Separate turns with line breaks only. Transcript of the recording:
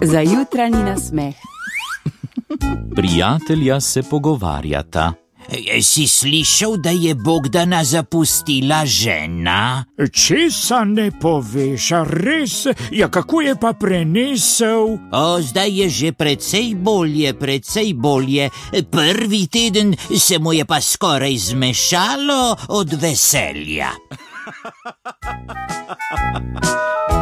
Za jutranji nasmeh.
Prijatelja se pogovarjata.
Si slišal, da je Bogdana zapustila žena?
Česa ne poveš, a res? Ja, kako je pa prenesel?
Zdaj je že precej bolje. Prvi teden se mu je pa skoraj zmešalo od veselja.